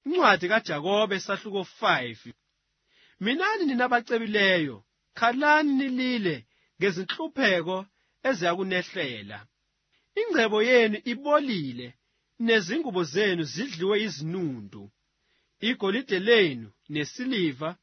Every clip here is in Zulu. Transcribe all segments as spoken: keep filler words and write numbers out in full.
Incwadi kaJakobe sahluko five. Minani ninabacebileyo, khalani nilile ngezinhlupheko eziyakunehlela. Ingcebo yenu ibolile, nezingubo zenu zidliwe izinundu. Igolide lenu nesiliva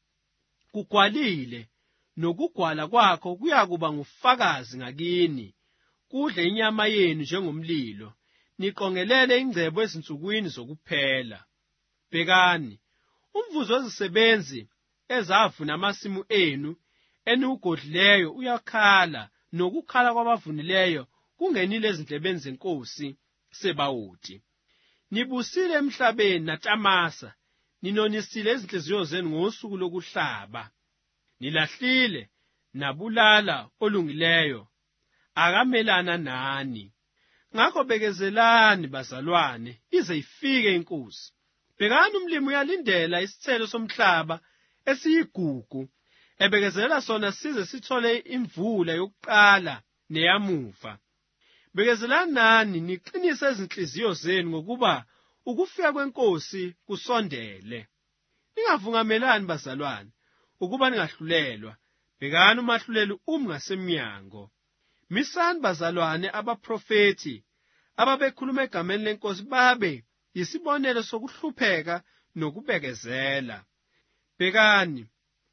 kugwalile, nokugwala kwakho kuyakuba ngufakazi ngakini. Kudle inyama yenu njengomlilo, niqongelele ingcebo ezinsukwini zokuphela. Bhekani, umvuzo wezisebenzi ezavuna amasimu enu eniwugodlileyo uyakhala, nokukhala kwabavunileyo kungenile ezindlebeni zenkosi sebawuthi. Nibusile emhlabeni natshamasa, ninonisile izinhliziyo zenu ngosuku lokuhlaba. Nilahlile nabulala olungileyo, akamelana nani. Ngakho bekezelani bazalwane, ize ifike inkosi. Bhekani, umlimi uyalindela isithelo somhlaba esiyigugu, ebekezelela sona size sithole imvula yokuqala neyamuva. Bekezelani nani niqinise izinhliziyo zenu ngokuba ukufika kwenkosi kusondele. Ningavungamelani bazalwane ukuba ningahlulelwa. Bhekani, umahluleli umi ngasemnyango. Misani bazalwane abaprofeti ababekhuluma egameni lenkosi babe yisibonelo sokuhlupheka nokubekezela. Bhekani,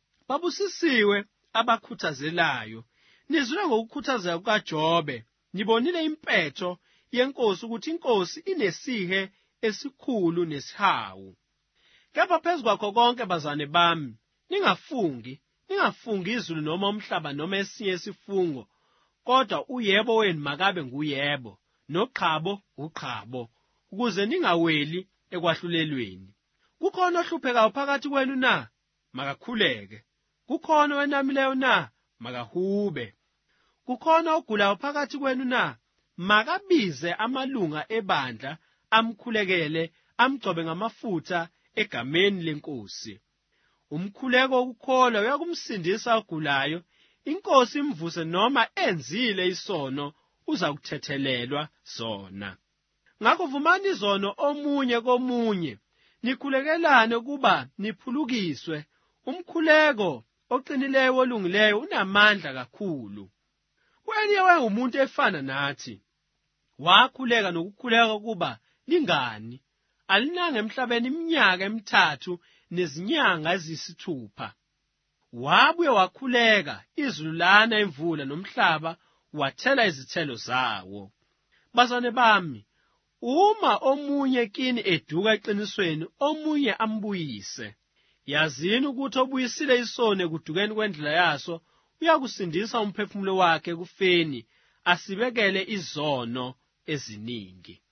babusisiwe abakhuthazelayo. Nizwile ngokukhuthazeka kukaJobe, nibonile impetho yenkosi ukuthi inkosi inesihe esikhulu nesihawu. Kepha phezu kwakho konke bazane bami, ningafungi, ningafungi izulu noma umhlaba noma esinye isifungo, kodwa uyebo wenu makabe nguyebo, noqhabo uqhabo, ukuze ningaweli ekwahlulelweni. Kukhona ohluphekayo phakathi kwenu na? Makakhuleke. Kukhona owenamileyo na? Makahube. Kukhona ogulayo phakathi kwenu na? Makabize amalunga ebandla amkhulekele, amgcobe ngamafutha egameni lenkosi. Umkhuleko wokukholwa uyakumsindisa ogulayo. Inkosi imvuse noma enzile isono, uza kuthethelelwa zona. Ngakho vumani izono omunye komunye, nikhulekelane ukuba niphulukiswe. Umkhuleko oqinileyo olungileyo unamandla kakhulu. U-Eliya wayengumuntu efana nathi. Wakhuleka nokukhuleka ukuba lingani. Alinanga emhlabeni iminyaka emithathu nezinyanga eziyisithupha. Wabuye wakhuleka, izulu lana imvula nomhlaba wathela izithelo zawo. Bazane bami, uma omunye kini eduka eqinisweni, omunye ambuyise. Yazini ukuthi obuyisile isono ekudukeni kwendlela yaso uyakusindisa umphefumulo wakhe kufeni, asibekele izono eziningi.